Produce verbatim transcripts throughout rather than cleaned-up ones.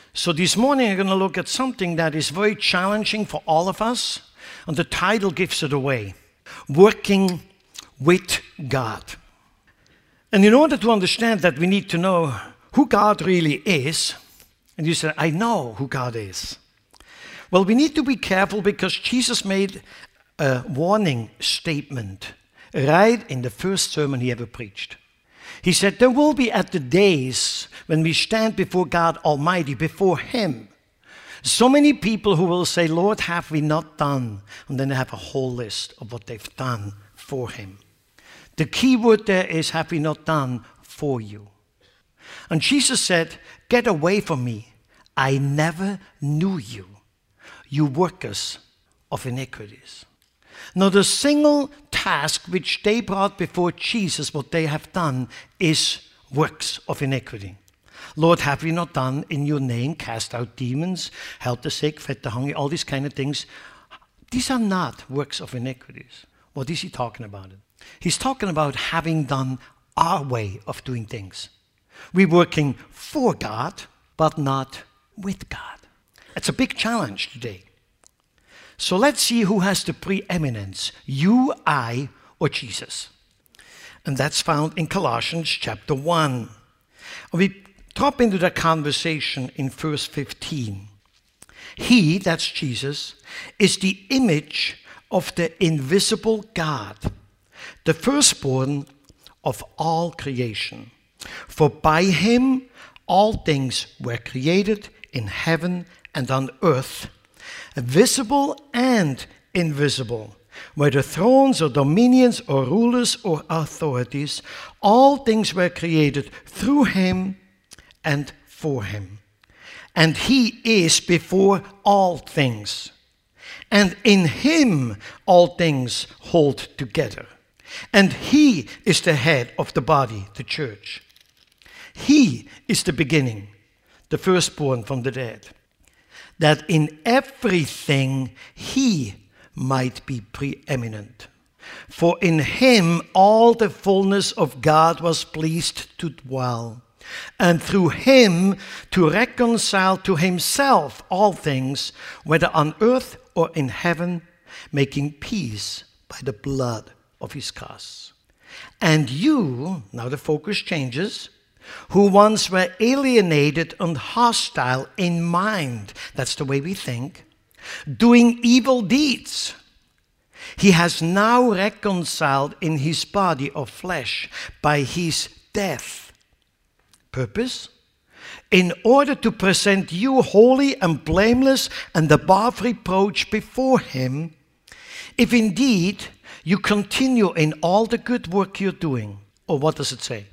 So this morning I'm going to look at something that is very challenging for all of us, and the title gives it away. Working with God. And in order to understand that, we need to know who God really is. And you say, I know who God is. Well, we need to be careful because Jesus made a warning statement right in the first sermon he ever preached. He said, there will be at the days when we stand before God Almighty, before Him, so many people who will say, Lord, have we not done? And then they have a whole list of what they've done for Him. The key word there is, have we not done for you? And Jesus said, get away from me. I never knew you, you workers of iniquities. Now, the single task which they brought before Jesus, what they have done, is works of iniquity. Lord, have we not done in your name, cast out demons, help the sick, fed the hungry, all these kind of things? These are not works of iniquities. What is he talking about? He's talking about having done our way of doing things. We're working for God, but not with God. It's a big challenge today. So let's see who has the preeminence, you, I, or Jesus. And that's found in Colossians chapter one. We drop into the conversation in verse fifteen. He, that's Jesus, is the image of the invisible God, the firstborn of all creation. For by him all things were created in heaven and on earth, visible and invisible, whether thrones or dominions or rulers or authorities, all things were created through him and for him. And he is before all things. And in him all things hold together. And he is the head of the body, the church. He is the beginning, the firstborn from the dead, that in everything he might be preeminent. For in him all the fullness of God was pleased to dwell, and through him to reconcile to himself all things, whether on earth or in heaven, making peace by the blood of his cross. And you, now the focus changes, who once were alienated and hostile in mind, that's the way we think, doing evil deeds, he has now reconciled in his body of flesh by his death. Purpose? In order to present you holy and blameless and above reproach before him, if indeed you continue in all the good work you're doing. Or what does it say?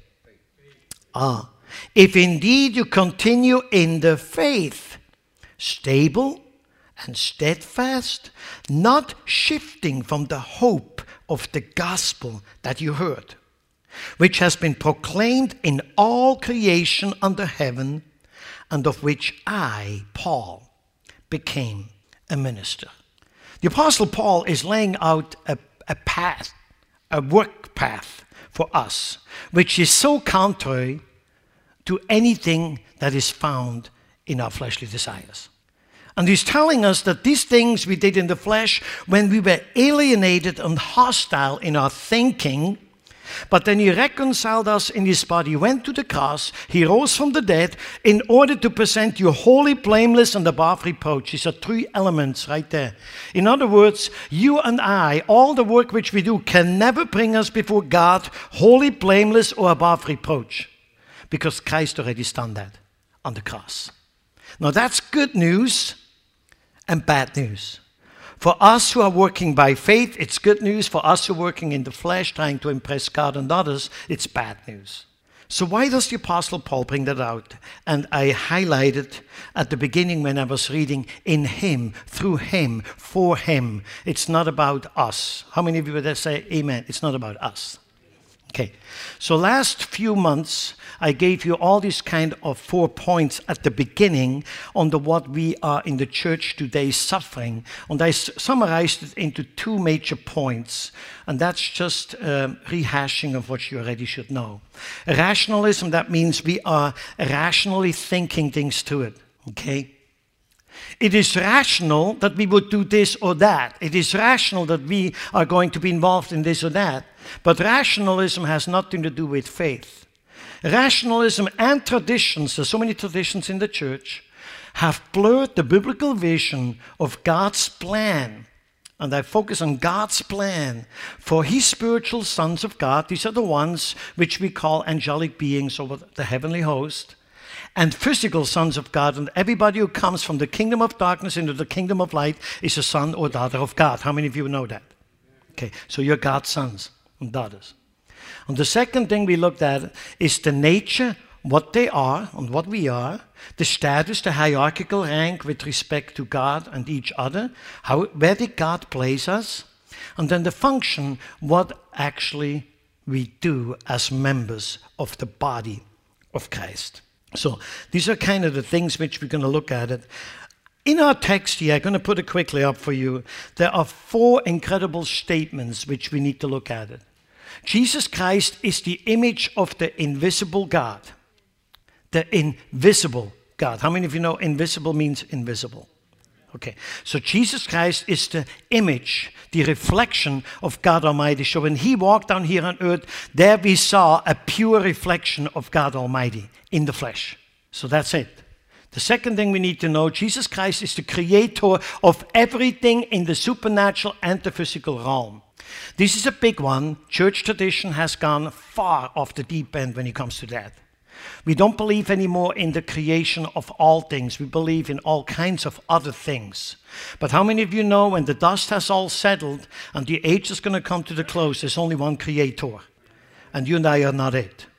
Ah, if indeed you continue in the faith, stable and steadfast, not shifting from the hope of the gospel that you heard, which has been proclaimed in all creation under heaven, and of which I, Paul, became a minister. The Apostle Paul is laying out a, a path, a work path for us, which is so contrary to anything that is found in our fleshly desires. And he's telling us that these things we did in the flesh when we were alienated and hostile in our thinking, but then he reconciled us in his body, went to the cross, he rose from the dead in order to present you holy, blameless, and above reproach. These are three elements right there. In other words, you and I, all the work which we do can never bring us before God holy, blameless, or above reproach, because Christ already done that on the cross. Now that's good news and bad news. For us who are working by faith, it's good news. For us who are working in the flesh, trying to impress God and others, it's bad news. So why does the Apostle Paul bring that out? And I highlighted at the beginning when I was reading, in him, through him, for him. It's not about us. How many of you would say amen? It's not about us. Okay, so last few months, I gave you all these kind of four points at the beginning on the what we are in the church today suffering. And I summarized it into two major points. And that's just um, rehashing of what you already should know. Rationalism, that means we are rationally thinking things through it. Okay? It is rational that we would do this or that. It is rational that we are going to be involved in this or that. But rationalism has nothing to do with faith. Rationalism and traditions, there's so many traditions in the church, have blurred the biblical vision of God's plan. And I focus on God's plan for his spiritual sons of God. These are the ones which we call angelic beings, or the heavenly host. And physical sons of God, and everybody who comes from the kingdom of darkness into the kingdom of light is a son or daughter of God. How many of you know that? Okay, so you're God's sons and daughters. And the second thing we looked at is the nature, what they are and what we are, the status, the hierarchical rank with respect to God and each other, how, where did God place us, and then the function, what actually we do as members of the body of Christ. So these are kind of the things which we're going to look at. It. In our text here, I'm going to put it quickly up for you. There are four incredible statements which we need to look at. It. Jesus Christ is the image of the invisible God. The invisible God. How many of you know invisible means invisible? Okay, so Jesus Christ is the image, the reflection of God Almighty. So when he walked down here on earth, there we saw a pure reflection of God Almighty in the flesh. So that's it. The second thing we need to know, Jesus Christ is the creator of everything in the supernatural and the physical realm. This is a big one. Church tradition has gone far off the deep end when it comes to that. We don't believe anymore in the creation of all things. We believe in all kinds of other things. But how many of you know when the dust has all settled and the age is going to come to the close, there's only one creator. And you and I are not it.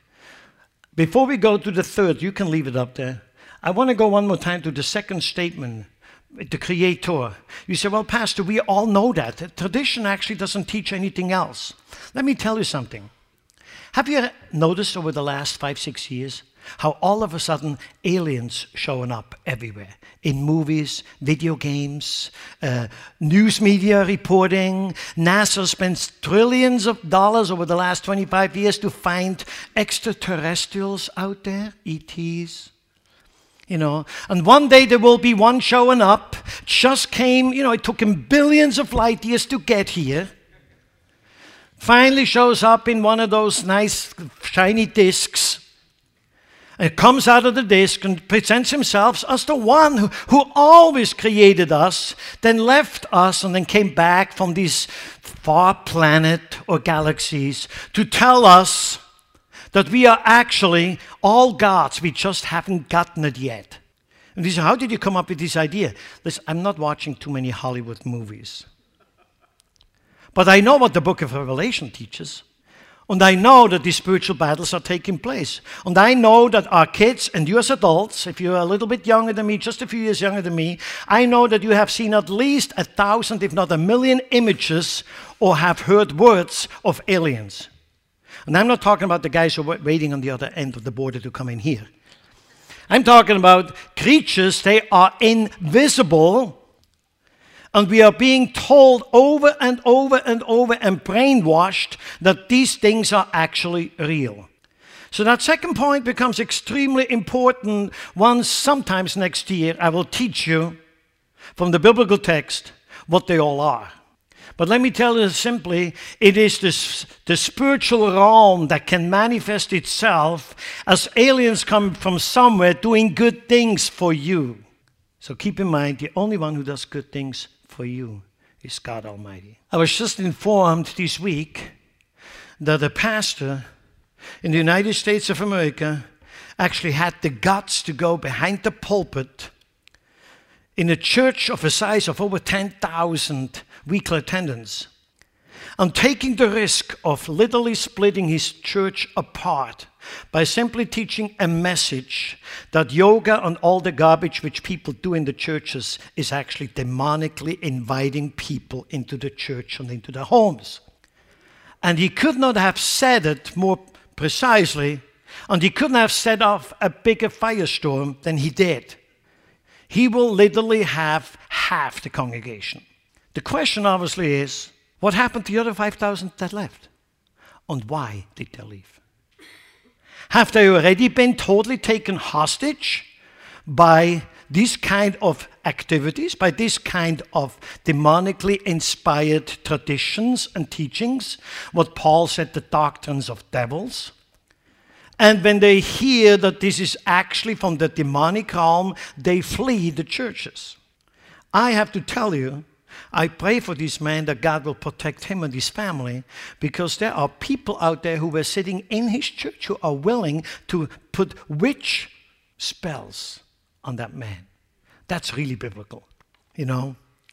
Before we go to the third, you can leave it up there. I want to go one more time to the second statement, the creator. You say, well, Pastor, we all know that. The tradition actually doesn't teach anything else. Let me tell you something. Have you noticed over the last five, six years how all of a sudden aliens showing up everywhere? In movies, video games, uh, news media reporting. NASA spends trillions of dollars over the last twenty-five years to find extraterrestrials out there, E Ts. You know, and one day there will be one showing up, just came, you know, it took him billions of light years to get here. Finally shows up in one of those nice shiny discs. And comes out of the disc and presents himself as the one who, who always created us, then left us and then came back from these far planet or galaxies to tell us that we are actually all gods. We just haven't gotten it yet. And he said, how did you come up with this idea? Listen, I'm not watching too many Hollywood movies. But I know what the book of Revelation teaches. And I know that these spiritual battles are taking place. And I know that our kids and you as adults, if you're a little bit younger than me, just a few years younger than me, I know that you have seen at least a thousand, if not a million images or have heard words of aliens. And I'm not talking about the guys who are waiting on the other end of the border to come in here. I'm talking about creatures, they are invisible. And we are being told over and over and over and brainwashed that these things are actually real. So that second point becomes extremely important once sometimes next year I will teach you from the biblical text what they all are. But let me tell you simply, it is this, the spiritual realm that can manifest itself as aliens come from somewhere doing good things for you. So keep in mind, the only one who does good things for you is God Almighty. I was just informed this week that a pastor in the United States of America actually had the guts to go behind the pulpit in a church of a size of over ten thousand weekly attendance and taking the risk of literally splitting his church apart by simply teaching a message that yoga and all the garbage which people do in the churches is actually demonically inviting people into the church and into their homes. And he could not have said it more precisely, and he couldn't have set off a bigger firestorm than he did. He will literally have half the congregation. The question obviously is, what happened to the other five thousand that left? And why did they leave? Have they already been totally taken hostage by these kind of activities, by this kind of demonically inspired traditions and teachings, what Paul said, the doctrines of devils. And when they hear that this is actually from the demonic realm, they flee the churches. I have to tell you, I pray for this man that God will protect him and his family, because there are people out there who were sitting in his church who are willing to put witch spells on that man. That's really biblical, you know.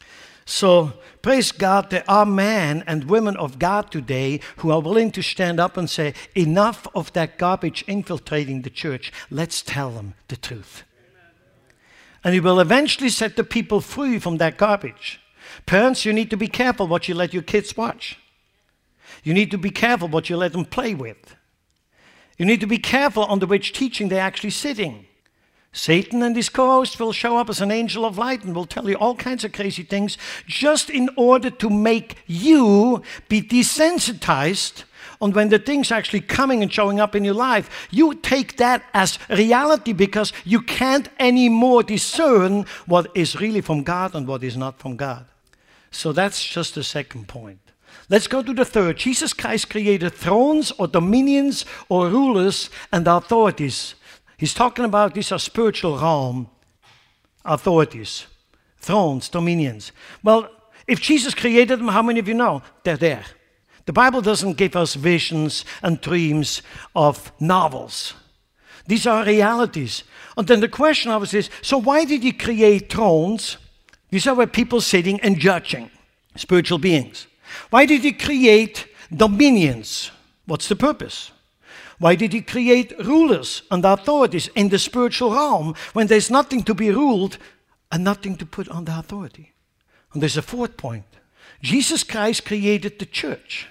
So praise God, there are men and women of God today who are willing to stand up and say, enough of that garbage infiltrating the church. Let's tell them the truth. Amen. And he will eventually set the people free from that garbage. Parents, you need to be careful what you let your kids watch. You need to be careful what you let them play with. You need to be careful under which teaching they're actually sitting. Satan and his co-host will show up as an angel of light and will tell you all kinds of crazy things just in order to make you be desensitized on when the things are actually coming and showing up in your life. You take that as reality because you can't anymore discern what is really from God and what is not from God. So that's just the second point. Let's go to the third. Jesus Christ created thrones or dominions or rulers and authorities. He's talking about these are spiritual realm authorities, thrones, dominions. Well, if Jesus created them, how many of you know they're there? The Bible doesn't give us visions and dreams of novels. These are realities. And then the question obviously is, so why did he create thrones? These are where people sitting and judging, spiritual beings. Why did he create dominions? What's the purpose? Why did he create rulers and authorities in the spiritual realm when there's nothing to be ruled and nothing to put on the authority? And there's a fourth point. Jesus Christ created the church.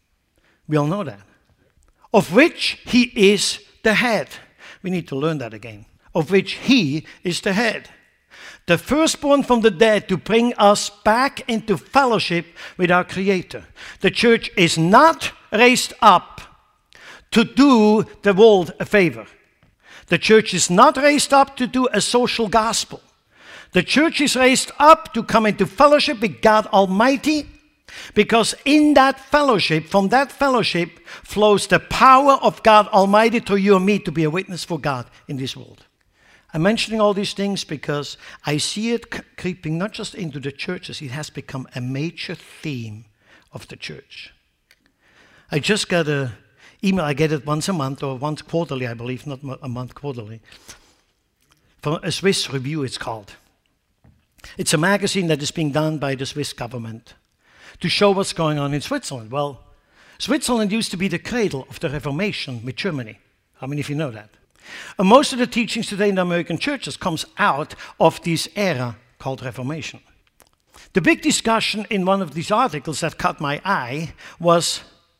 We all know that. Of which he is the head. We need to learn that again. Of which he is the head. The firstborn from the dead to bring us back into fellowship with our Creator. The church is not raised up to do the world a favor. The church is not raised up to do a social gospel. The church is raised up to come into fellowship with God Almighty, because in that fellowship, from that fellowship, flows the power of God Almighty to you and me to be a witness for God in this world. I'm mentioning all these things because I see it c- creeping not just into the churches, it has become a major theme of the church. I just got a email, I get it once a month or once quarterly, I believe, not a month, quarterly, from a Swiss Review, it's called. It's a magazine that is being done by the Swiss government to show what's going on in Switzerland. Well, Switzerland used to be the cradle of the Reformation with Germany. How many of you know that? And most of the teachings today in the American churches comes out of this era called Reformation. The big discussion in one of these articles that caught my eye was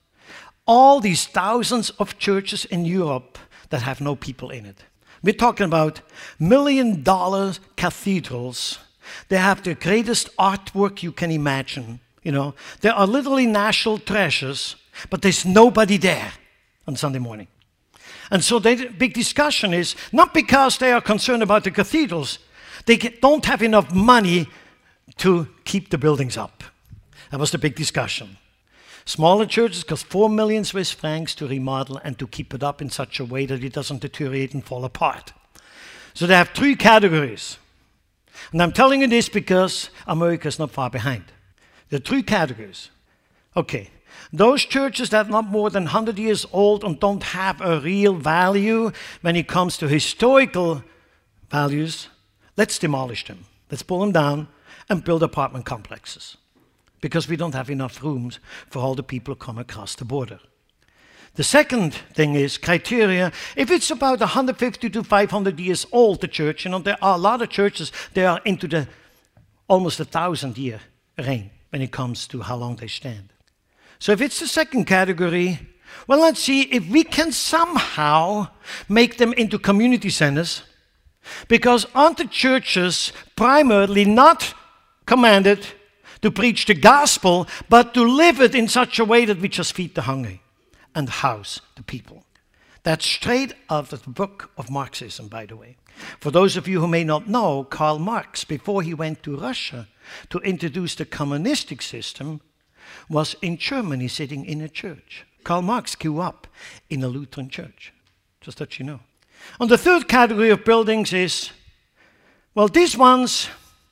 all these thousands of churches in Europe that have no people in it. We're talking about million dollar cathedrals. They have the greatest artwork you can imagine. You know, there are literally national treasures, but there's nobody there on Sunday morning. And so the big discussion is not because they are concerned about the cathedrals, they don't have enough money to keep the buildings up. That was the big discussion. Smaller churches cost four million Swiss francs to remodel and to keep it up in such a way that it doesn't deteriorate and fall apart. So they have three categories. And I'm telling you this because America is not far behind. There are three categories. Okay, those churches that are not more than one hundred years old and don't have a real value when it comes to historical values, let's demolish them. Let's pull them down and build apartment complexes, because we don't have enough rooms for all the people who come across the border. The second thing is criteria. If it's about one hundred fifty to five hundred years old, the church, you know, there are a lot of churches, they are into the almost a thousand year reign when it comes to how long they stand. So if it's the second category, well, let's see if we can somehow make them into community centers, because aren't the churches primarily not commanded to preach the gospel, but to live it in such a way that we just feed the hungry and house the people? That's straight out of the book of Marxism, by the way. For those of you who may not know, Karl Marx, before he went to Russia to introduce the communistic system, was in Germany sitting in a church. Karl Marx grew up in a Lutheran church, just that you know. And the third category of buildings is, well, these ones,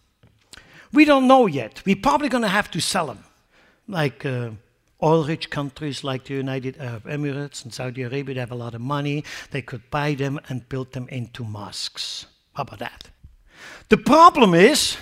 we don't know yet. We're probably going to have to sell them, like uh, oil-rich countries like the United Arab Emirates and Saudi Arabia. They have a lot of money. They could buy them and build them into mosques. How about that? The problem is,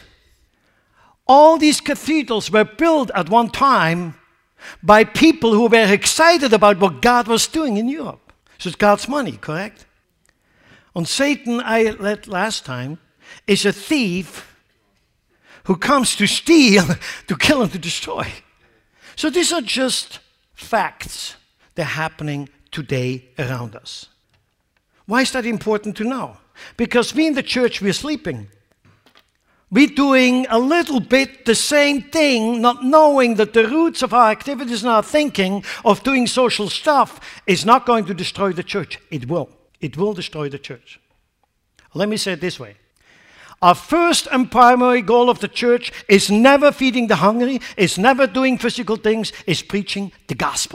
all these cathedrals were built at one time by people who were excited about what God was doing in Europe. So it's God's money, correct? And Satan, I read last time, is a thief who comes to steal, to kill, and to destroy. So these are just facts. They're happening today around us. Why is that important to know? Because we in the church, we're sleeping. We're doing a little bit the same thing, not knowing that the roots of our activities and our thinking of doing social stuff is not going to destroy the church. It will. It will destroy the church. Let me say it this way. Our first and primary goal of the church is never feeding the hungry, is never doing physical things, is preaching the gospel.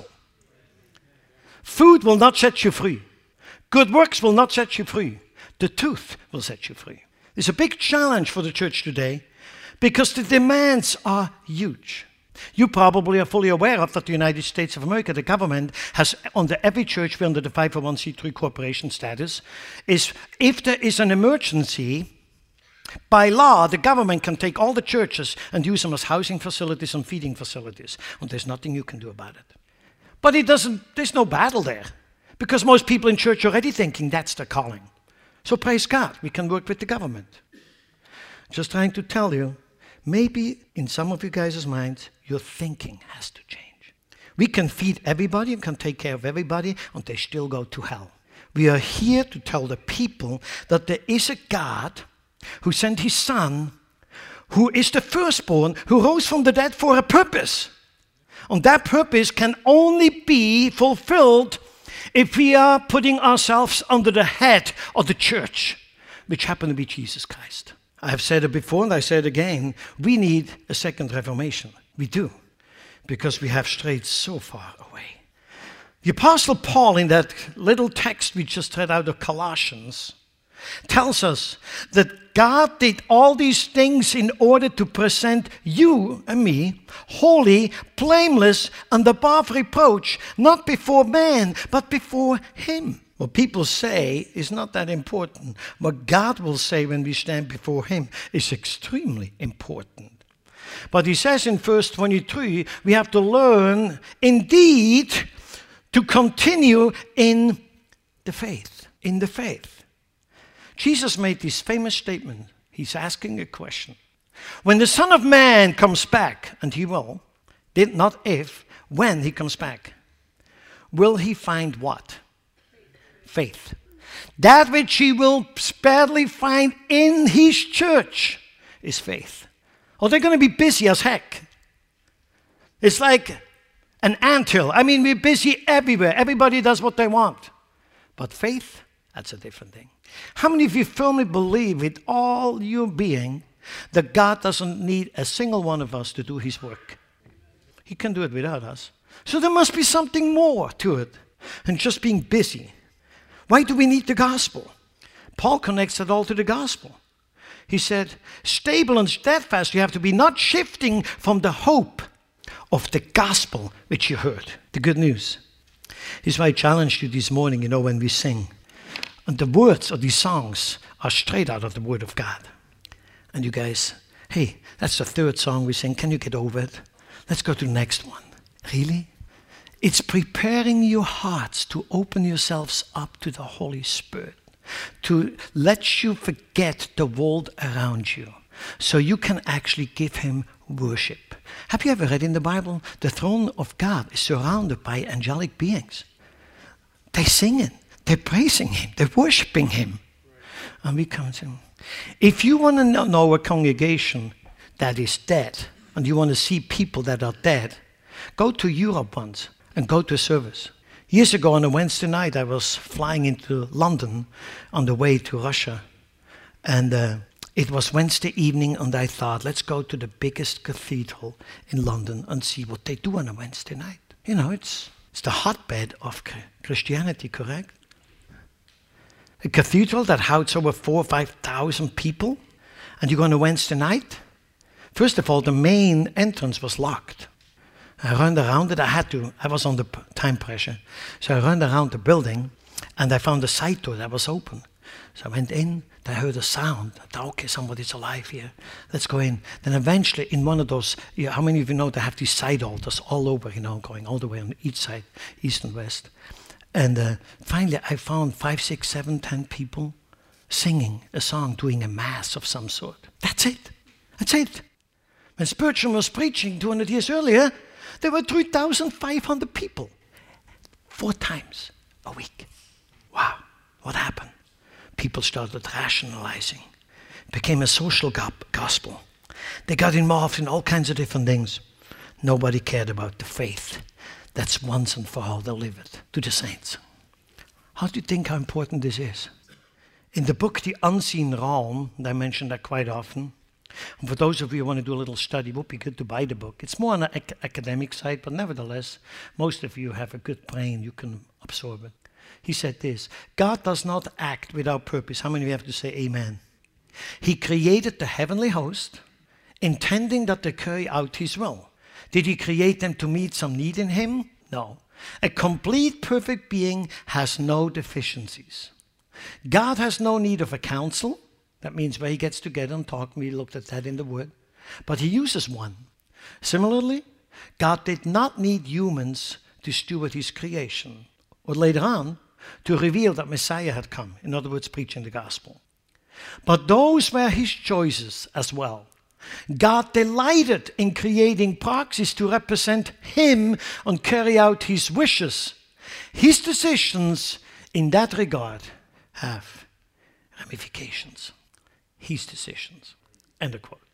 Food will not set you free. Good works will not set you free. The truth will set you free. It's a big challenge for the church today because the demands are huge. You probably are fully aware of that the United States of America, the government, has under every church, we're under the five oh one c three corporation status, is if there is an emergency, by law, the government can take all the churches and use them as housing facilities and feeding facilities. And there's nothing you can do about it. But it doesn't, there's no battle there because most people in church are already thinking that's their calling. So praise God, we can work with the government. Just trying to tell you, maybe in some of you guys' minds, your thinking has to change. We can feed everybody and can take care of everybody, and they still go to hell. We are here to tell the people that there is a God who sent his son, who is the firstborn, who rose from the dead for a purpose. And that purpose can only be fulfilled if we are putting ourselves under the head of the church, which happened to be Jesus Christ. I have said it before and I say it again. We need a second Reformation. We do. Because we have strayed so far away. The Apostle Paul, in that little text we just read out of Colossians, tells us that God did all these things in order to present you and me holy, blameless, and above reproach, not before man, but before him. What people say is not that important. What God will say when we stand before him is extremely important. But he says in verse twenty-three, we have to learn indeed to continue in the faith, in the faith. Jesus made this famous statement. He's asking a question. When the Son of Man comes back, and he will, did not if, when he comes back, will he find what? Faith. That which he will badly find in his church is faith. Oh, they're going to be busy as heck. It's like an anthill. I mean, we're busy everywhere. Everybody does what they want. But faith, that's a different thing. How many of you firmly believe with all your being that God doesn't need a single one of us to do his work? He can do it without us. So there must be something more to it than just being busy. Why do we need the gospel? Paul connects it all to the gospel. He said, stable and steadfast, you have to be not shifting from the hope of the gospel which you heard, the good news. This is why I challenged you this morning, you know, when we sing. And the words of these songs are straight out of the Word of God. And you guys, hey, that's the third song we sing. Can you get over it? Let's go to the next one. Really? It's preparing your hearts to open yourselves up to the Holy Spirit, to let you forget the world around you, so you can actually give him worship. Have you ever read in the Bible, the throne of God is surrounded by angelic beings. They sing it. They're praising him. They're worshiping him. And we come to him. If you want to know a congregation that is dead, and you want to see people that are dead, go to Europe once and go to a service. Years ago on a Wednesday night, I was flying into London on the way to Russia. And uh, it was Wednesday evening, and I thought, let's go to the biggest cathedral in London and see what they do on a Wednesday night. You know, it's, it's the hotbed of Christianity, correct? A cathedral that houses over four or five thousand people, and you go on a Wednesday night. First of all, the main entrance was locked. I ran around it. I had to. I was under time pressure. So I ran around the building, and I found a side door that was open. So I went in. I heard a sound. I thought, okay, somebody's alive here. Let's go in. Then eventually, in one of those, you know, how many of you know they have these side altars all over, you know, going all the way on each side, east and west. And uh, finally, I found five, six, seven, ten people singing a song, doing a mass of some sort. That's it. That's it. When Spurgeon was preaching two hundred years earlier, there were three thousand five hundred people, four times a week. Wow, what happened? People started rationalizing. It became a social gospel. They got involved in all kinds of different things. Nobody cared about the faith that's once and for all delivered to the saints. How do you think how important this is? In the book, The Unseen Realm, and I mention that quite often, and for those of you who want to do a little study, it would be good to buy the book. It's more on the ac- academic side, but nevertheless, most of you have a good brain. You can absorb it. He said this, God does not act without purpose. How many of you have to say amen? He created the heavenly host, intending that they carry out his will. Did he create them to meet some need in him? No. A complete, perfect being has no deficiencies. God has no need of a council. That means where he gets together and talk. We looked at that in the Word. But he uses one. Similarly, God did not need humans to steward his creation, or later on, to reveal that Messiah had come. In other words, preaching the gospel. But those were his choices as well. God delighted in creating proxies to represent him and carry out his wishes. His decisions in that regard have ramifications. His decisions. End of quote.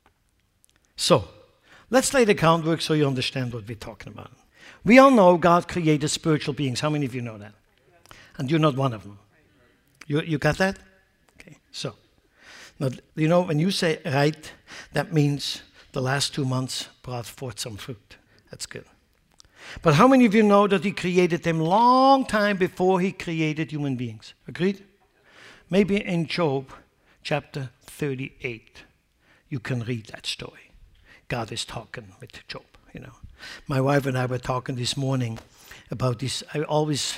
So, let's lay the groundwork so you understand what we're talking about. We all know God created spiritual beings. How many of you know that? And you're not one of them. You, you got that? Okay, so. Now, you know, when you say right, that means the last two months brought forth some fruit. That's good. But how many of you know that he created them long time before he created human beings? Agreed? Maybe in Job chapter thirty-eight, you can read that story. God is talking with Job, you know. My wife and I were talking this morning about this. I always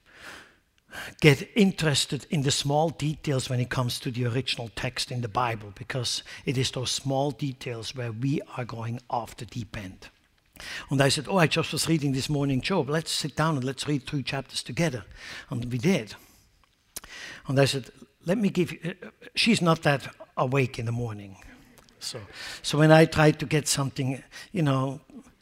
get interested in the small details when it comes to the original text in the Bible, because it is those small details where we are going off the deep end. And I said, oh, I just was reading this morning Job. Let's sit down and let's read three chapters together. And we did. And I said, let me give you, uh, she's not that awake in the morning. So, so when I try to get something, you know,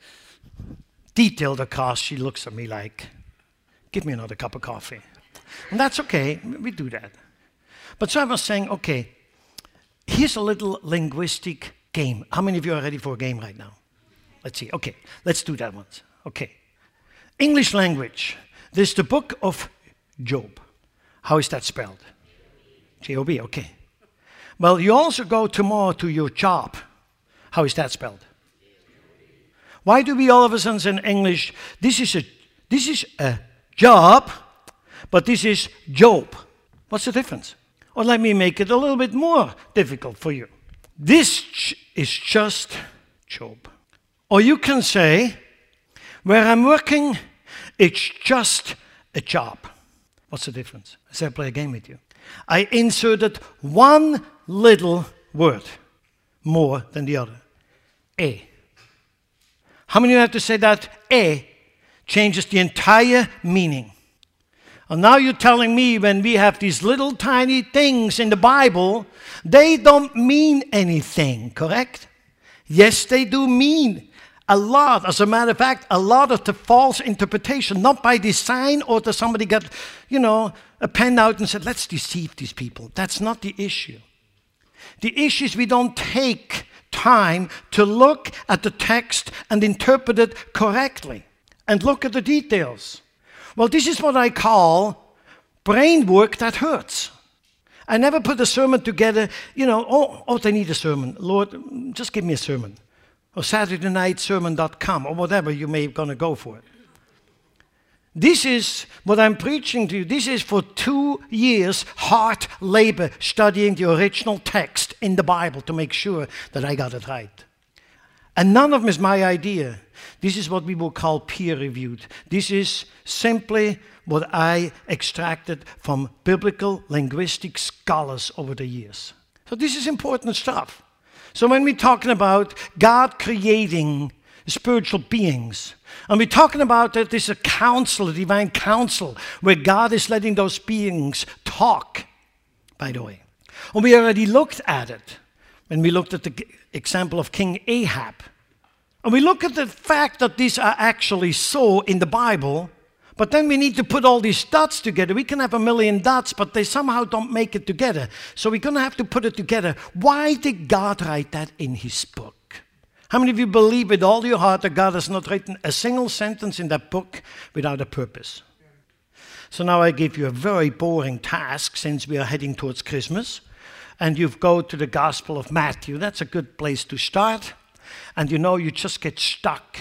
detailed across, she looks at me like, give me another cup of coffee. And that's okay, we do that. But so I was saying, okay, here's a little linguistic game. How many of you are ready for a game right now? Let's see, okay, let's do that once. Okay, English language. There's the book of Job. How is that spelled? J O B, okay. Well, you also go tomorrow to your job. How is that spelled? Why do we all of a sudden say in English, this is a, this is a job, but this is Job? What's the difference? Or let me make it a little bit more difficult for you. This is just Job. Or you can say, where I'm working, it's just a job. What's the difference? I say I play a game with you. I inserted one little word more than the other. A. How many of you have to say that A changes the entire meaning? And now you're telling me when we have these little tiny things in the Bible, they don't mean anything, correct? Yes, they do mean a lot. As a matter of fact, a lot of the false interpretation, not by design or that somebody got, you know, a pen out and said, let's deceive these people. That's not the issue. The issue is we don't take time to look at the text and interpret it correctly and look at the details. Well, this is what I call brain work that hurts. I never put a sermon together, you know, oh, oh, they need a sermon. Lord, just give me a sermon. Or Saturday night sermon dot com or whatever you may going to go for it. This is what I'm preaching to you. This is for two years hard labor studying the original text in the Bible to make sure that I got it right. And none of them is my idea. This is what we will call peer-reviewed. This is simply what I extracted from biblical linguistic scholars over the years. So this is important stuff. So when we're talking about God creating spiritual beings, and we're talking about that there's a council, a divine council, where God is letting those beings talk, by the way. And we already looked at it when we looked at the example of King Ahab. And we look at the fact that these are actually so in the Bible, but then we need to put all these dots together. We can have a million dots, but they somehow don't make it together. So we're going to have to put it together. Why did God write that in his book? How many of you believe with all your heart that God has not written a single sentence in that book without a purpose? So now I give you a very boring task since we are heading towards Christmas. And you go to the Gospel of Matthew. That's a good place to start. And you know, you just get stuck.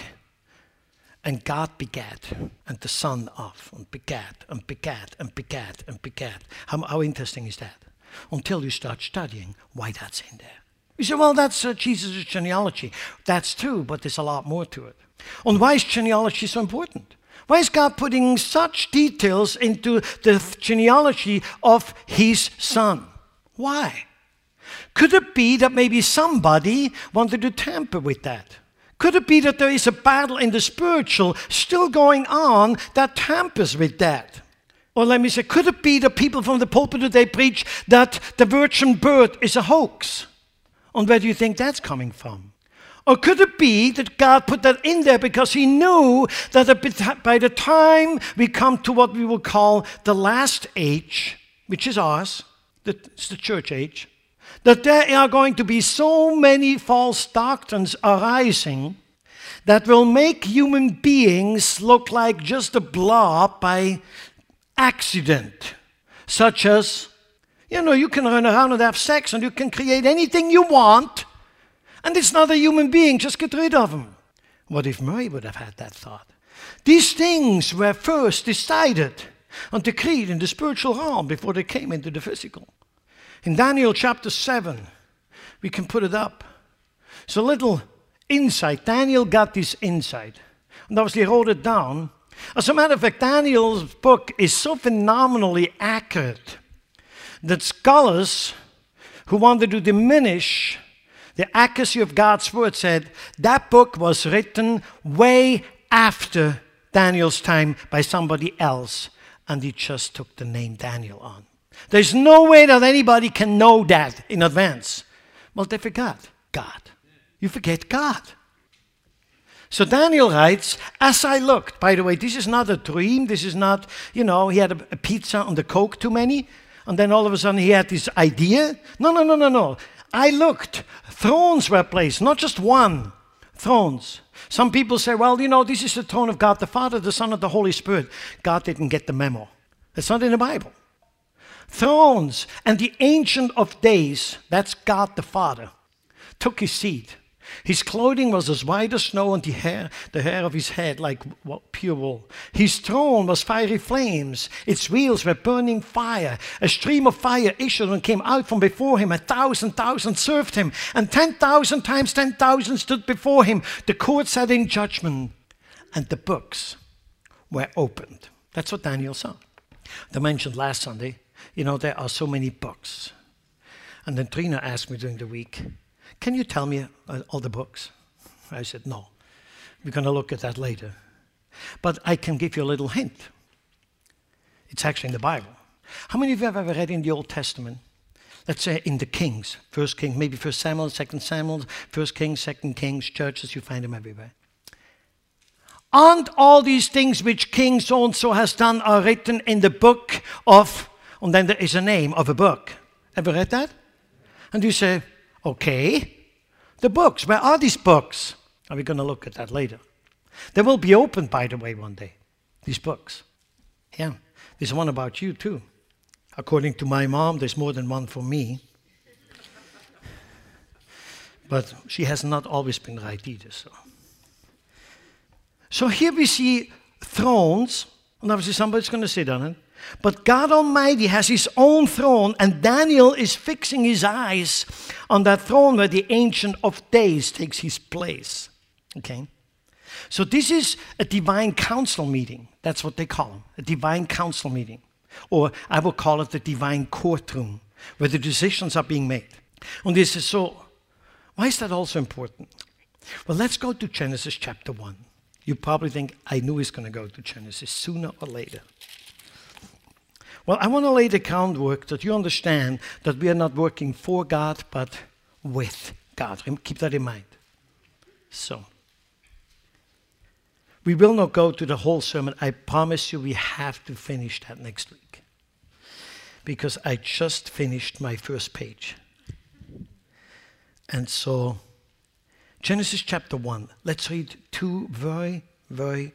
And God begat, and the Son of, and begat, and begat, and begat, and begat. How, how interesting is that? Until you start studying why that's in there. You say, well, that's uh, Jesus' genealogy. That's true, but there's a lot more to it. And why is genealogy so important? Why is God putting such details into the genealogy of his Son? Why? Could it be that maybe somebody wanted to tamper with that? Could it be that there is a battle in the spiritual still going on that tampers with that? Or let me say, could it be that people from the pulpit today preach that the virgin birth is a hoax? And where do you think that's coming from? Or could it be that God put that in there because he knew that by the time we come to what we will call the last age, which is ours, it's the church age, that there are going to be so many false doctrines arising that will make human beings look like just a blob by accident. Such as, you know, you can run around and have sex and you can create anything you want, and it's not a human being, just get rid of him. What if Mary would have had that thought? These things were first decided and decreed in the spiritual realm before they came into the physical. In Daniel chapter seven, we can put it up. It's a little insight. Daniel got this insight. And obviously he wrote it down. As a matter of fact, Daniel's book is so phenomenally accurate that scholars who wanted to diminish the accuracy of God's word said that book was written way after Daniel's time by somebody else, and he just took the name Daniel on. There's no way that anybody can know that in advance. Well, they forgot God. You forget God. So Daniel writes, as I looked, by the way, this is not a dream. This is not, you know, he had a, a pizza and the Coke too many, and then all of a sudden he had this idea. No, no, no, no, no. I looked. Thrones were placed, not just one. Thrones. Some people say, well, you know, this is the throne of God the Father, the Son, and the Holy Spirit. God didn't get the memo. It's not in the Bible. Thrones, and the Ancient of Days, that's God the Father, took his seat. His clothing was as white as snow, and the hair, the hair of his head like pure wool. His throne was fiery flames. Its wheels were burning fire. A stream of fire issued and came out from before him. A thousand thousand served him, and ten thousand times ten thousand stood before him. The court sat in judgment, and the books were opened. That's what Daniel saw. They mentioned last Sunday, you know, there are so many books. And then Trina asked me during the week, can you tell me all the books? I said, no. We're going to look at that later. But I can give you a little hint. It's actually in the Bible. How many of you have ever read in the Old Testament? Let's say in the Kings. First King, maybe First Samuel, Second Samuel, First Kings, Second Kings, churches, you find them everywhere. Aren't all these things which King so-and-so has done are written in the book of, and then there is a name of a book. Ever read that? And you say, okay, the books, where are these books? Are we going to look at that later? They will be opened, by the way, one day, these books. Yeah, there's one about you too. According to my mom, there's more than one for me. But she has not always been right either. So, so here we see thrones, and obviously somebody's going to sit on it. But God Almighty has his own throne, and Daniel is fixing his eyes on that throne where the Ancient of Days takes his place. Okay? So this is a divine council meeting. That's what they call them, a divine council meeting. Or I will call it the divine courtroom, where the decisions are being made. And this is so, why is that also important? Well, let's go to Genesis chapter one. You probably think, I knew he's going to go to Genesis sooner or later. Well, I want to lay the groundwork that you understand that we are not working for God, but with God. Keep that in mind. So, we will not go to the whole sermon. I promise you we have to finish that next week. Because I just finished my first page. And so, Genesis chapter one. Let's read two very, very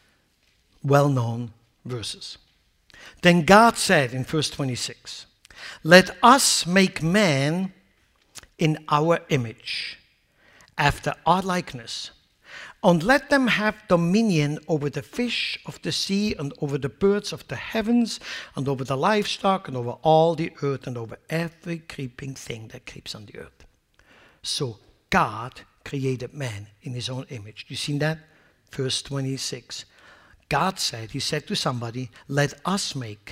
well-known verses. Then God said in verse twenty-six, let us make man in our image, after our likeness, and let them have dominion over the fish of the sea, and over the birds of the heavens, and over the livestock, and over all the earth, and over every creeping thing that creeps on the earth. So God created man in his own image. You seen that? Verse twenty-six. God said, he said to somebody, let us make.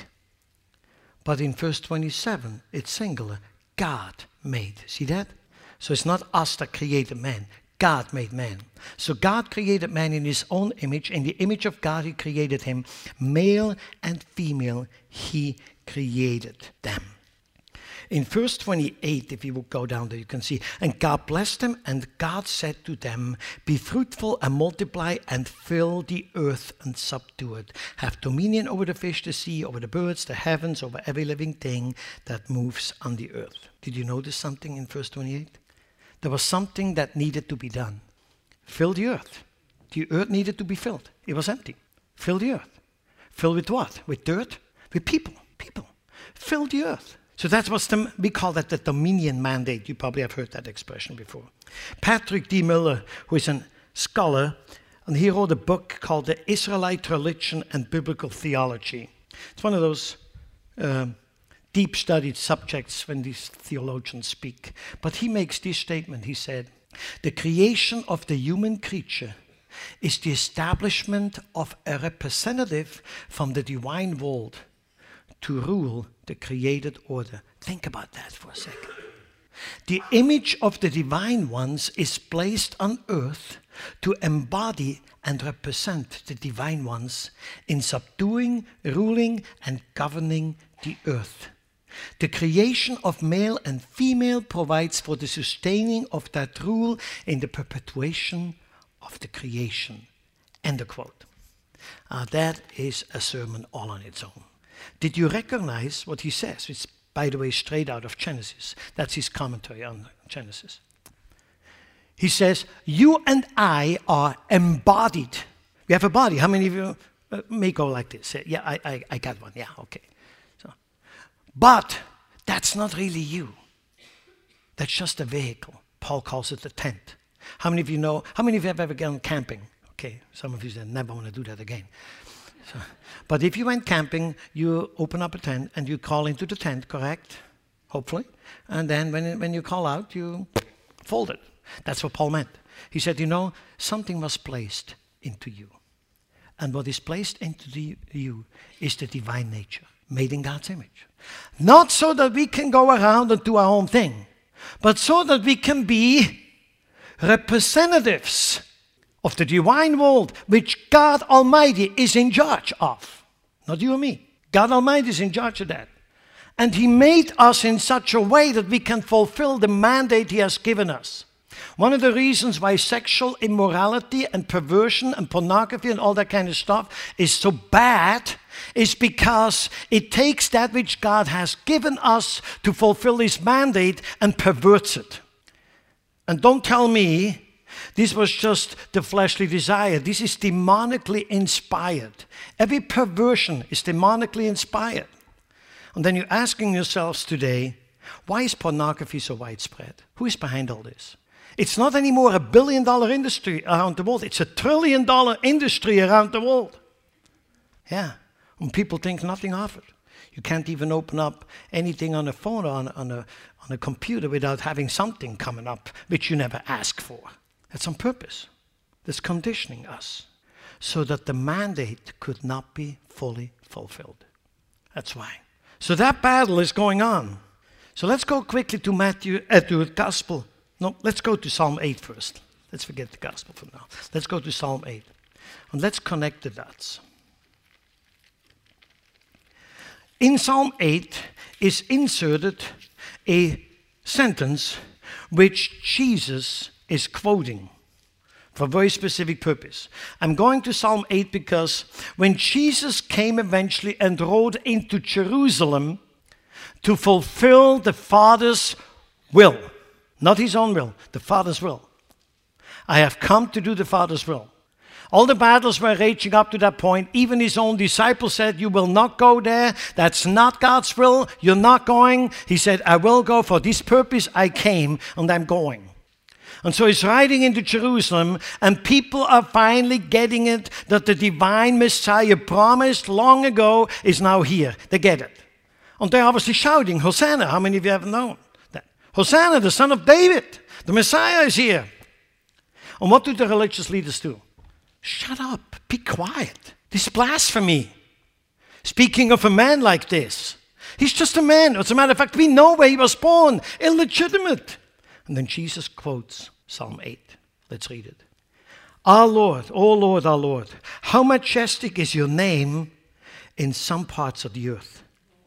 But in verse twenty-seven, it's singular. God made. See that? So it's not us that created man. God made man. So God created man in his own image. In the image of God, he created him. Male and female, he created them. In verse twenty-eight, if you will go down there, you can see, and God blessed them, and God said to them, be fruitful and multiply and fill the earth and subdue it. Have dominion over the fish, the sea, over the birds, the heavens, over every living thing that moves on the earth. Did you notice something in verse twenty-eight? There was something that needed to be done. Fill the earth. The earth needed to be filled. It was empty. Fill the earth. Fill with what? With dirt? With people. People. Fill the earth. So that's what the, we call that the dominion mandate. You probably have heard that expression before. Patrick D. Miller, who is a scholar, and he wrote a book called The Israelite Religion and Biblical Theology. It's one of those uh, deep studied subjects when these theologians speak. But he makes this statement. He said, the creation of the human creature is the establishment of a representative from the divine world to rule the created order. Think about that for a second. The image of the divine ones is placed on earth to embody and represent the divine ones in subduing, ruling, and governing the earth. The creation of male and female provides for the sustaining of that rule in the perpetuation of the creation. End of quote. Uh, that is a sermon all on its own. Did you recognize what he says? It's, by the way, straight out of Genesis. That's his commentary on Genesis. He says, you and I are embodied. We have a body. How many of you uh, may go like this? Say, yeah, I, I, I got one. Yeah, okay. So, but that's not really you. That's just a vehicle. Paul calls it a tent. How many of you know, how many of you have ever gone camping? Okay, some of you said, never want to do that again. So, but if you went camping, you open up a tent and you call into the tent, correct? Hopefully. And then when, when you call out, you fold it. That's what Paul meant. He said, you know, something was placed into you. And what is placed into the, you is the divine nature, made in God's image. Not so that we can go around and do our own thing, but so that we can be representatives of the divine world, which God Almighty is in charge of. Not you and me. God Almighty is in charge of that. And he made us in such a way that we can fulfill the mandate he has given us. One of the reasons why sexual immorality and perversion and pornography and all that kind of stuff is so bad is because it takes that which God has given us to fulfill his mandate and perverts it. And don't tell me This was just the fleshly desire. This is demonically inspired. Every perversion is demonically inspired. And then you're asking yourselves today, why is pornography so widespread? Who is behind all this? It's not anymore a billion dollar industry around the world. It's a trillion dollar industry around the world. Yeah, and people think nothing of it. You can't even open up anything on a phone or on, on, a, on a computer without having something coming up which you never asked for. That's on purpose. That's conditioning us so that the mandate could not be fully fulfilled. That's why. So that battle is going on. So let's go quickly to Matthew, uh, to the Gospel. No, let's go to Psalm eight first. Let's forget the Gospel for now. Let's go to Psalm eight. And let's connect the dots. In Psalm eight is inserted a sentence which Jesus is quoting for a very specific purpose. I'm going to Psalm eight because when Jesus came eventually and rode into Jerusalem to fulfill the Father's will, not his own will, the Father's will. I have come to do the Father's will. All the battles were raging up to that point. Even his own disciples said, you will not go there. That's not God's will. You're not going. He said, I will go. For this purpose I came, and I'm going. And so he's riding into Jerusalem, and people are finally getting it that the divine Messiah promised long ago is now here. They get it. And they're obviously shouting, Hosanna. How many of you have known that? Hosanna, the son of David. The Messiah is here. And what do the religious leaders do? Shut up. Be quiet. This is blasphemy. Speaking of a man like this. He's just a man. As a matter of fact, we know where he was born. Illegitimate. And then Jesus quotes Psalm eight. Let's read it. Our Lord, O Lord, our Lord, how majestic is your name in some parts of the earth.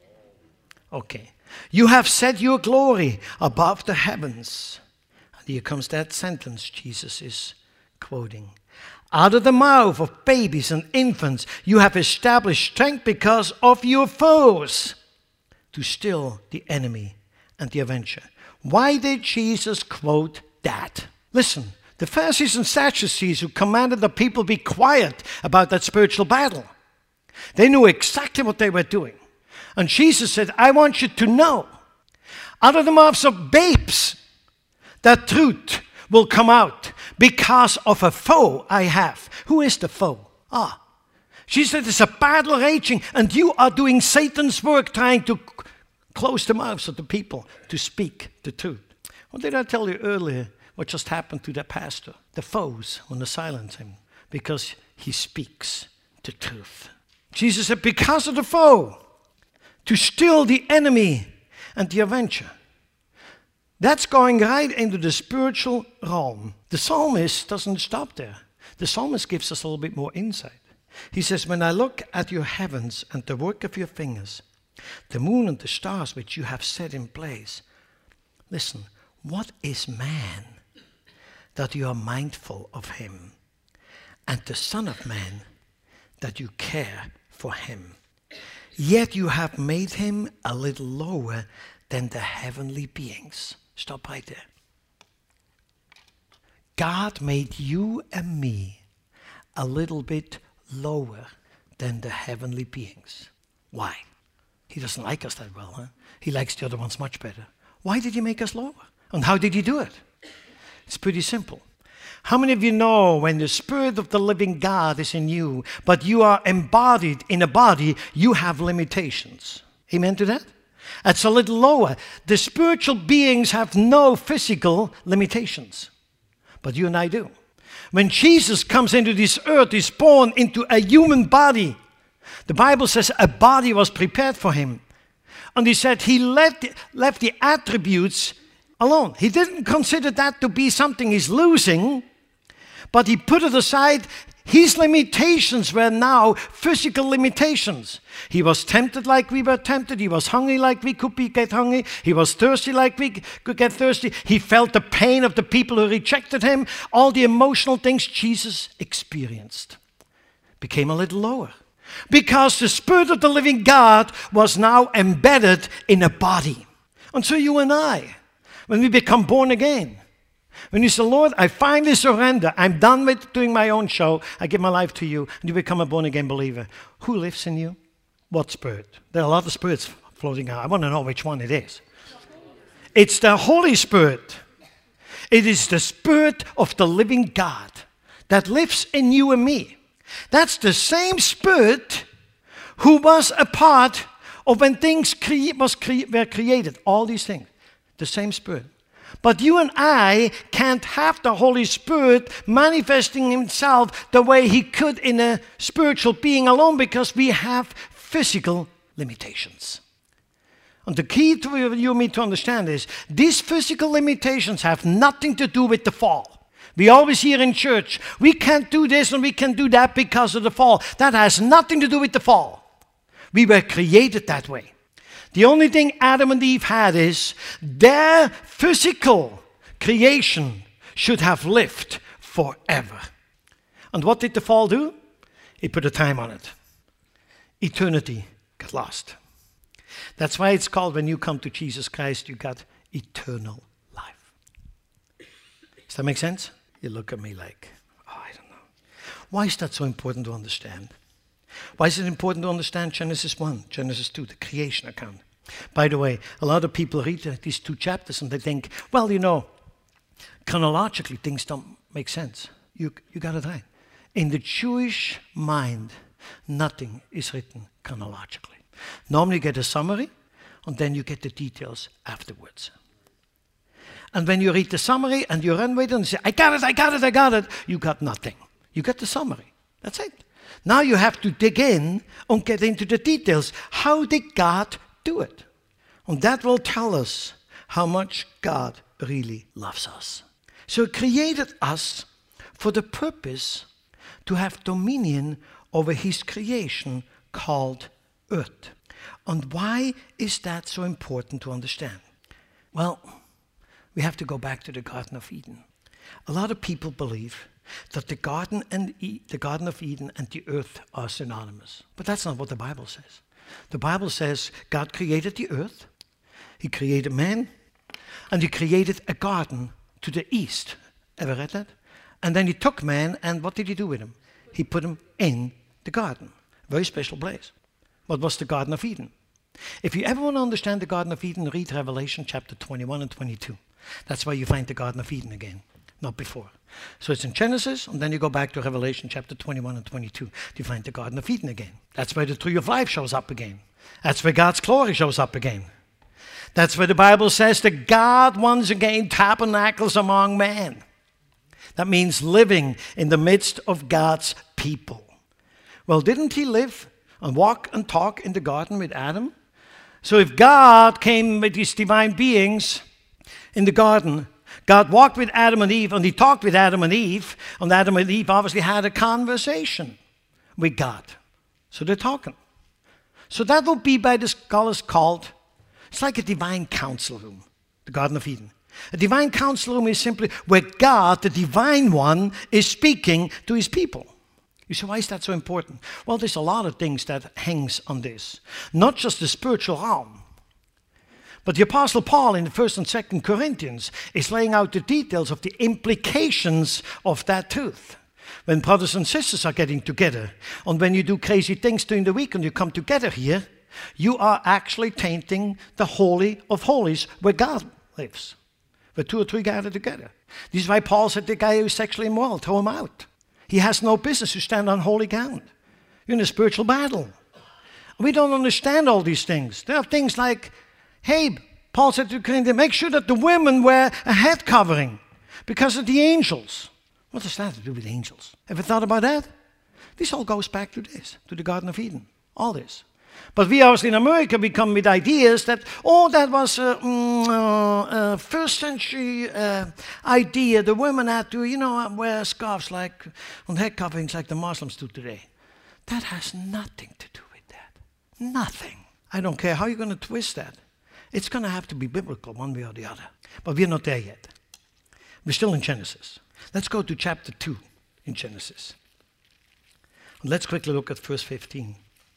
Okay. You have set your glory above the heavens. And here comes that sentence Jesus is quoting. Out of the mouth of babies and infants, you have established strength because of your foes to still the enemy and the avenger. Why did Jesus quote that? Listen, the Pharisees and Sadducees who commanded the people be quiet about that spiritual battle, they knew exactly what they were doing. And Jesus said, I want you to know, out of the mouths of babes, that truth will come out because of a foe I have. Who is the foe? Ah, she said it's a battle raging, and you are doing Satan's work trying to c- close the mouths of the people to speak the truth. What did I tell you earlier? What just happened to that pastor? The foes want to silence him because he speaks the truth. Jesus said, because of the foe, to still the enemy and the avenger. That's going right into the spiritual realm. The psalmist doesn't stop there. The psalmist gives us a little bit more insight. He says, when I look at your heavens and the work of your fingers, the moon and the stars which you have set in place. Listen, what is man that you are mindful of him? And the Son of Man that you care for him? Yet you have made him a little lower than the heavenly beings. Stop right there. God made you and me a little bit lower than the heavenly beings. Why? He doesn't like us that well, huh? He likes the other ones much better. Why did he make us lower? And how did he do it? It's pretty simple. How many of you know when the Spirit of the living God is in you, but you are embodied in a body, you have limitations? Amen to that? It's a little lower. The spiritual beings have no physical limitations, but you and I do. When Jesus comes into this earth, he's born into a human body. The Bible says a body was prepared for him. And he said he left, left the attributes alone. He didn't consider that to be something he's losing, but he put it aside. His limitations were now physical limitations. He was tempted like we were tempted. He was hungry like we could be get hungry. He was thirsty like we could get thirsty. He felt the pain of the people who rejected him. All the emotional things Jesus experienced became a little lower because the Spirit of the living God was now embedded in a body. And so you and I, when we become born again, When you say, Lord, I finally surrender. I'm done with doing my own show. I give my life to you. And you become a born-again believer. Who lives in you? What spirit? There are a lot of spirits floating out. I want to know which one it is. It's the Holy Spirit. It is the Spirit of the living God that lives in you and me. That's the same Spirit who was a part of when things cre- was cre- were created. All these things. The same Spirit. But you and I can't have the Holy Spirit manifesting himself the way he could in a spiritual being alone because we have physical limitations. And the key to you and me to understand is these physical limitations have nothing to do with the fall. We always hear in church, we can't do this and we can do that because of the fall. That has nothing to do with the fall. We were created that way. The only thing Adam and Eve had is their physical creation should have lived forever. And what did the fall do? It put a time on it. Eternity got lost. That's why it's called, when you come to Jesus Christ, you got eternal life. Does that make sense? You look at me like, oh, I don't know. Why is that so important to understand? Why is it important to understand Genesis one, Genesis two, the creation account? By the way, a lot of people read these two chapters and they think, well, you know, chronologically things don't make sense. You, you got it right. In the Jewish mind, nothing is written chronologically. Normally you get a summary and then you get the details afterwards. And when you read the summary and you run with it and say, I got it, I got it, I got it, you got nothing. You get the summary. That's it. Now you have to dig in and get into the details. How did God do it? And that will tell us how much God really loves us. So he created us for the purpose to have dominion over his creation called earth. And why is that so important to understand? Well, we have to go back to the Garden of Eden. A lot of people believe that the Garden and e- the Garden of Eden and the earth are synonymous. But that's not what the Bible says. The Bible says God created the earth, he created man, and he created a garden to the east. Ever read that? And then he took man, and what did he do with him? He put him in the garden. Very special place. What was the Garden of Eden? If you ever want to understand the Garden of Eden, read Revelation chapter twenty-one and twenty-two. That's where you find the Garden of Eden again, not before. So it's in Genesis, and then you go back to Revelation chapter twenty-one and twenty-two. You find the Garden of Eden again. That's where the tree of life shows up again. That's where God's glory shows up again. That's where the Bible says that God once again tabernacles among men. That means living in the midst of God's people. Well, didn't he live and walk and talk in the garden with Adam? So if God came with his divine beings in the garden, God walked with Adam and Eve, and he talked with Adam and Eve, and Adam and Eve obviously had a conversation with God. So they're talking. So that will be by the scholars called, it's like a divine council room, the Garden of Eden. A divine council room is simply where God, the divine one, is speaking to his people. You say, why is that so important? Well, there's a lot of things that hangs on this. Not just the spiritual realm, but the Apostle Paul in the first and second Corinthians is laying out the details of the implications of that truth. When brothers and sisters are getting together, and when you do crazy things during the week and you come together here, you are actually tainting the Holy of Holies where God lives. Where two or three gather together. This is why Paul said the guy who is sexually immoral, throw him out. He has no business to stand on holy ground. You're in a spiritual battle. We don't understand all these things. There are things like, hey, Paul said to Corinthians, make sure that the women wear a head covering because of the angels. What does that have to do with angels? Ever thought about that? This all goes back to this, to the Garden of Eden, all this. But we obviously in America we come with ideas that, oh, that was a, mm, uh, a first century uh, idea. The women had to, you know, wear scarves like, and head coverings like the Muslims do today. That has nothing to do with that. Nothing. I don't care how you're going to twist that. It's going to have to be biblical one way or the other. But we're not there yet. We're still in Genesis. Let's go to chapter two in Genesis. And let's quickly look at verse fifteen.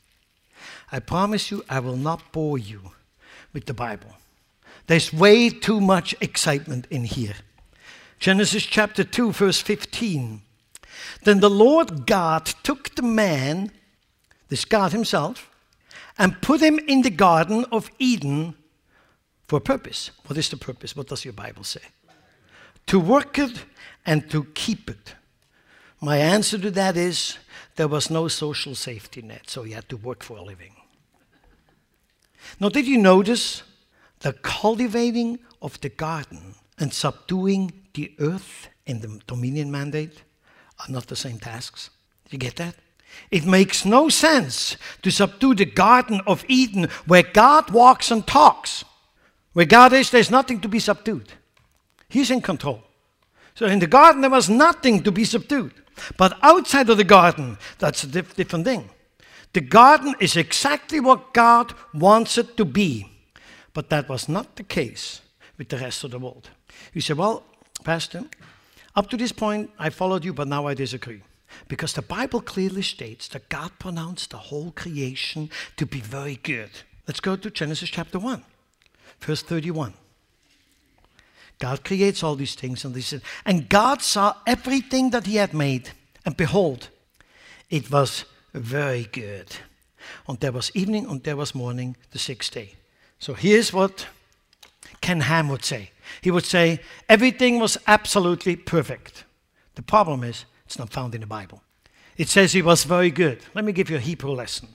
I promise you I will not bore you with the Bible. There's way too much excitement in here. Genesis chapter two, verse fifteen. Then the Lord God took the man, this God himself, and put him in the Garden of Eden for a purpose. What is the purpose? What does your Bible say? To work it and to keep it. My answer to that is there was no social safety net, so you had to work for a living. Now, did you notice the cultivating of the garden and subduing the earth in the dominion mandate are not the same tasks? Did you get that? It makes no sense to subdue the Garden of Eden where God walks and talks. Where God is, there's nothing to be subdued. He's in control. So in the garden, there was nothing to be subdued. But outside of the garden, that's a diff- different thing. The garden is exactly what God wants it to be. But that was not the case with the rest of the world. You say, well, Pastor, up to this point, I followed you, but now I disagree. Because the Bible clearly states that God pronounced the whole creation to be very good. Let's go to Genesis chapter one, verse thirty-one. God creates all these things, and he said, and God saw everything that he had made, and behold, it was very good. And there was evening, and there was morning, the sixth day. So here's what Ken Ham would say. He would say, everything was absolutely perfect. The problem is, it's not found in the Bible. It says it was very good. Let me give you a Hebrew lesson.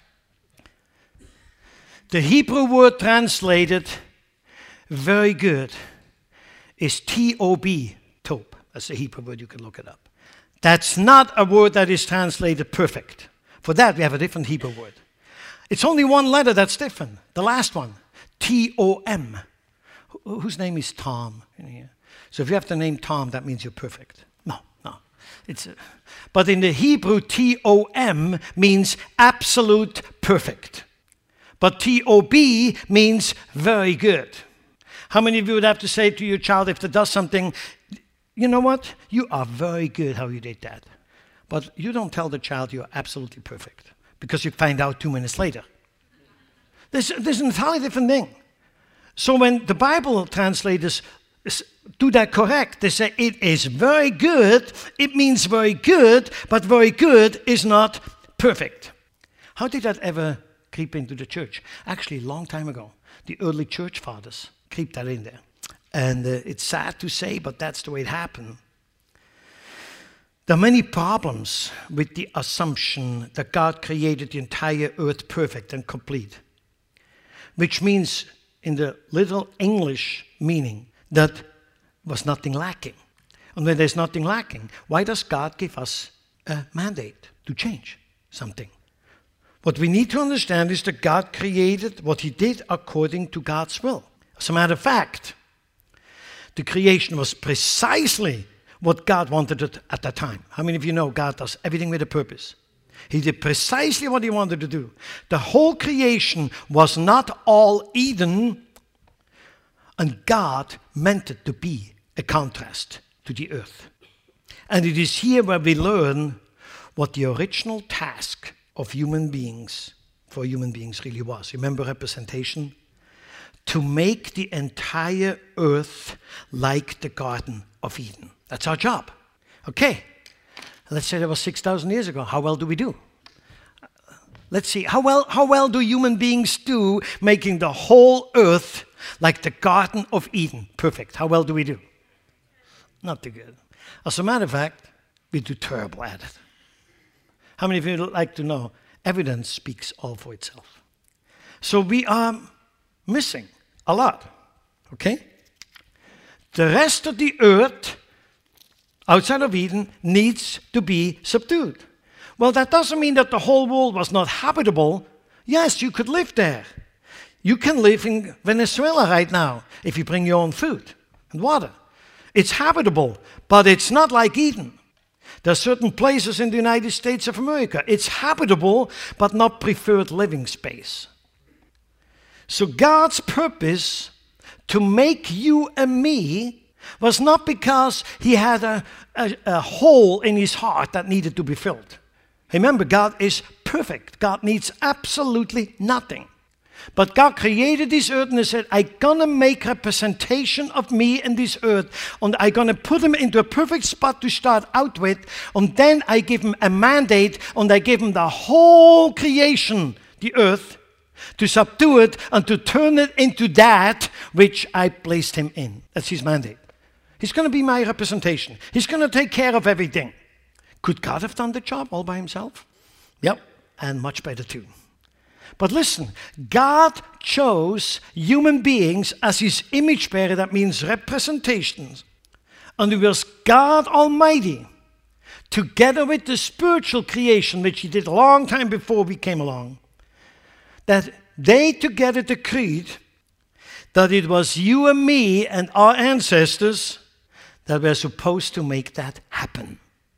The Hebrew word translated very good is T O B, tob. That's a Hebrew word, you can look it up. That's not a word that is translated perfect. For that, we have a different Hebrew word. It's only one letter that's different, the last one, T O M. Wh- whose name is Tom in here? So if you have the name Tom, that means you're perfect. No, no. It's a, but in the Hebrew, T O M means absolute perfect. But T O B means very good. How many of you would have to say to your child if they does something, you know what? You are very good how you did that. But you don't tell the child you're absolutely perfect because you find out two minutes later. There's, there's an entirely different thing. So when the Bible translators do that correct, they say it is very good. It means very good, but very good is not perfect. How did that ever creep into the church? Actually, a long time ago, the early church fathers creep that in there. And uh, it's sad to say, but that's the way it happened. There are many problems with the assumption that God created the entire earth perfect and complete, which means, in the little English meaning, that was nothing lacking. And when there's nothing lacking, why does God give us a mandate to change something? What we need to understand is that God created what he did according to God's will. As a matter of fact, the creation was precisely what God wanted it at that time. How many of you know God does everything with a purpose? He did precisely what he wanted to do. The whole creation was not all Eden, and God meant it to be a contrast to the earth. And it is here where we learn what the original task of human beings, for human beings really was. Remember representation? To make the entire earth like the Garden of Eden. That's our job. Okay, let's say that was six thousand years ago. How well do we do? Let's see, how well, how well do human beings do making the whole earth like the Garden of Eden? Perfect. How well do we do? Not too good. As a matter of fact, we do terrible at it. How many of you would like to know? Evidence speaks all for itself. So we are missing a lot, okay? The rest of the earth outside of Eden needs to be subdued. Well, that doesn't mean that the whole world was not habitable. Yes, you could live there. You can live in Venezuela right now if you bring your own food and water. It's habitable, but it's not like Eden. There are certain places in the United States of America. It's habitable, but not preferred living space. So God's purpose to make you and me was not because he had a, a, a hole in his heart that needed to be filled. Remember, God is perfect. God needs absolutely nothing. But God created this earth and he said, I'm going to make representation of me in this earth. And I'm going to put him into a perfect spot to start out with. And then I give him a mandate and I give him the whole creation, the earth, to subdue it and to turn it into that which I placed him in. That's his mandate. He's going to be my representation. He's going to take care of everything. Could God have done the job all by himself? Yep, and much better too. But listen, God chose human beings as his image bearer. That means representations. And it was God Almighty, together with the spiritual creation, which he did a long time before we came along, that they together decreed that it was you and me and our ancestors that were supposed to make that happen.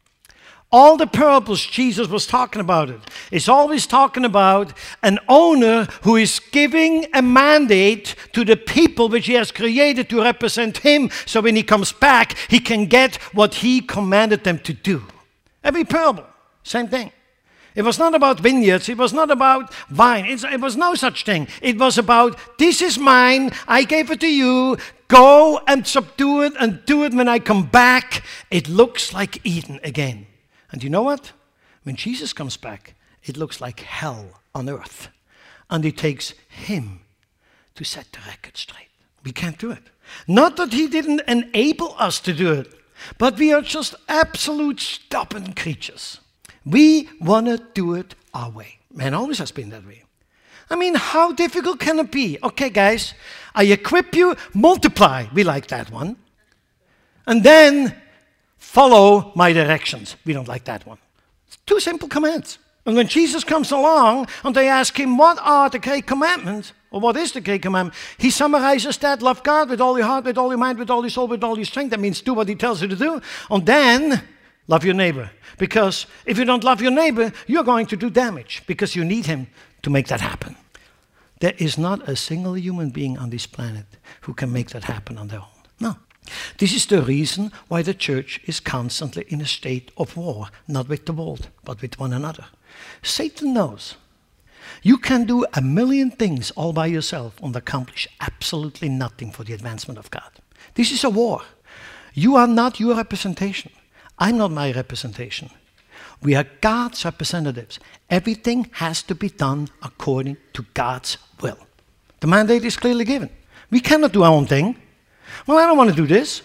All the parables Jesus was talking about it. It's always talking about an owner who is giving a mandate to the people which he has created to represent him, so when he comes back, he can get what he commanded them to do. Every parable, same thing. It was not about vineyards. It was not about vine. It's, it was no such thing. It was about, this is mine. I gave it to you. Go and subdue it and do it when I come back. It looks like Eden again. And you know what? When Jesus comes back, it looks like hell on earth. And it takes him to set the record straight. We can't do it. Not that he didn't enable us to do it, but we are just absolute stubborn creatures. We want to do it our way. Man always has been that way. I mean, how difficult can it be? Okay, guys, I equip you, multiply. We like that one. And then follow my directions. We don't like that one. It's two simple commands. And when Jesus comes along and they ask him, what are the great commandments? Or what is the great commandment? He summarizes that, love God with all your heart, with all your mind, with all your soul, with all your strength. That means do what he tells you to do. And then love your neighbor. Because if you don't love your neighbor, you're going to do damage because you need him to make that happen. There is not a single human being on this planet who can make that happen on their own. No. This is the reason why the church is constantly in a state of war, not with the world, but with one another. Satan knows you can do a million things all by yourself and accomplish absolutely nothing for the advancement of God. This is a war. You are not your representation. I'm not my representation. We are God's representatives. Everything has to be done according to God's will. The mandate is clearly given. We cannot do our own thing. Well, I don't want to do this.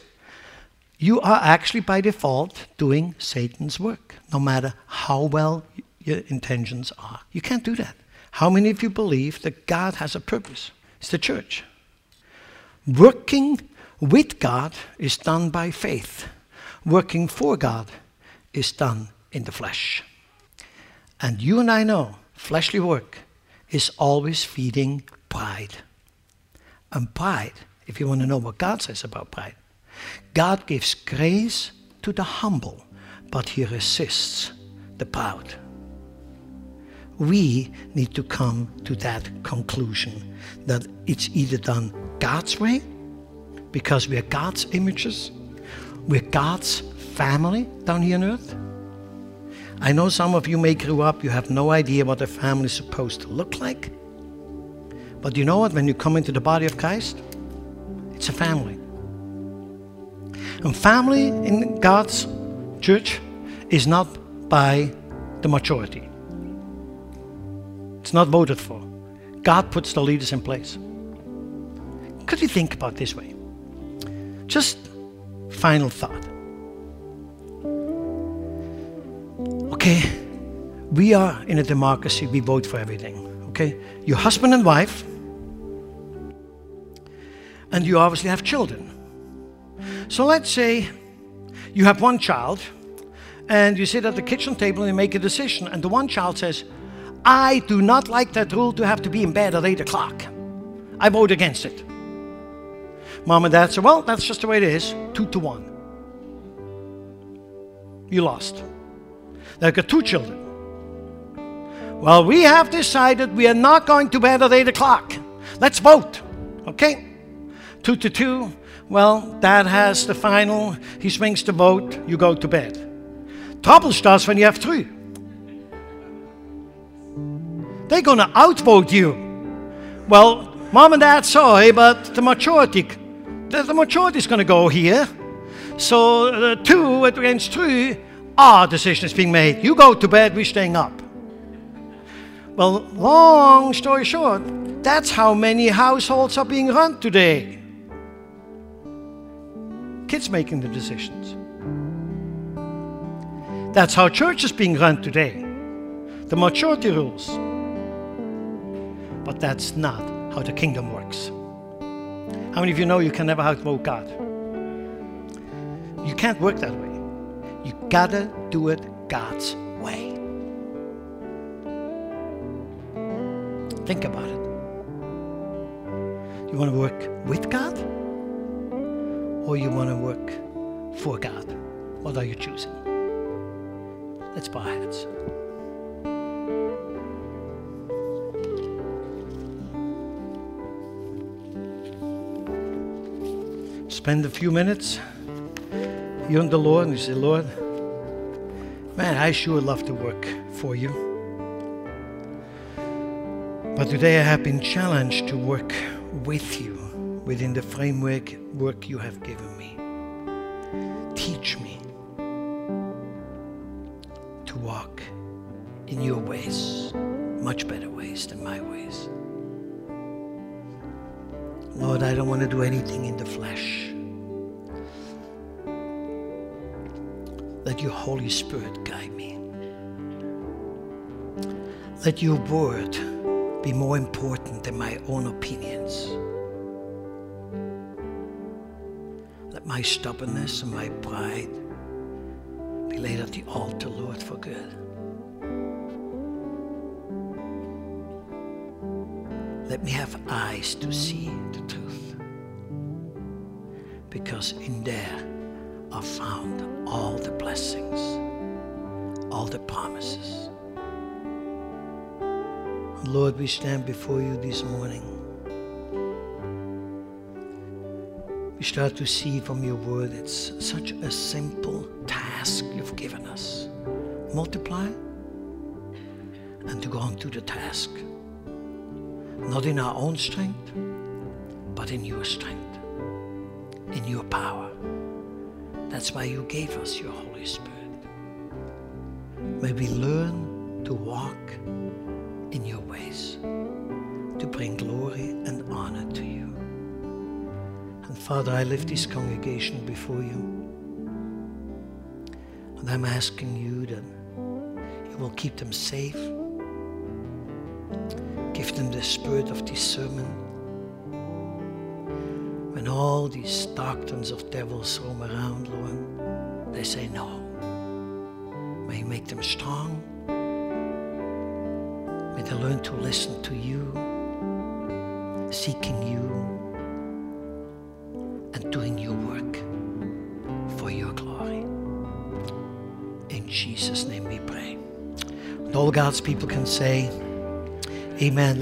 You are actually by default doing Satan's work, no matter how well your intentions are. You can't do that. How many of you believe that God has a purpose? It's the church. Working with God is done by faith. Working for God is done in the flesh. And you and I know fleshly work is always feeding pride. And pride, if you want to know what God says about pride, God gives grace to the humble, but he resists the proud. We need to come to that conclusion that it's either done God's way, because we are God's images, we're God's family down here on earth. I know some of you may grow up, you have no idea what a family is supposed to look like. But you know what? When you come into the body of Christ, it's a family. And family in God's church is not by the majority. It's not voted for. God puts the leaders in place. Could you think about it this way? Just final thought. Okay, we are in a democracy, we vote for everything, okay? Your husband and wife, and you obviously have children. So let's say you have one child, and you sit at the kitchen table and you make a decision, and the one child says, I do not like that rule to have to be in bed at eight o'clock. I vote against it. Mom and dad say, well, that's just the way it is, two to one. You lost. They've got two children. Well, we have decided we are not going to bed at eight o'clock. Let's vote, okay? Two to two. Well, dad has the final. He swings the vote. You go to bed. Trouble starts when you have three. They're going to outvote you. Well, mom and dad, sorry, but the majority, the, the majority is going to go here. So the two against three, our decision is being made. You go to bed, we're staying up. Well, long story short, that's how many households are being run today. Kids making the decisions. That's how church is being run today. The majority rules. But that's not how the kingdom works. How many of you know you can never outvote God? You can't work that way. You gotta do it God's way. Think about it. You want to work with God? Or you want to work for God? What are you choosing? Let's bow our heads. Spend a few minutes you and the Lord, and you say, Lord, man, I sure love to work for you. But today I have been challenged to work with you within the framework work you have given me. Teach me to walk in your ways, much better ways than my ways. Lord, I don't want to do anything in the flesh. Let your Holy Spirit guide me. Let your word be more important than my own opinions. Let my stubbornness and my pride be laid at the altar, Lord, for good. Let me have eyes to see the truth, because in there are found all the blessings, all the promises. Lord, we stand before you this morning. We start to see from your word it's such a simple task you've given us. Multiply and to go on to the task. Not in our own strength, but in your strength, in your power. That's why you gave us your Holy Spirit. May we learn to walk in your ways, to bring glory and honor to you. And Father, I lift this congregation before you. And I'm asking you that you will keep them safe. Give them the spirit of discernment. When all these doctrines of devils roam around, Lord, they say no. May you make them strong. May they learn to listen to you, seeking you, and doing your work for your glory. In Jesus' name we pray. And all God's people can say, amen.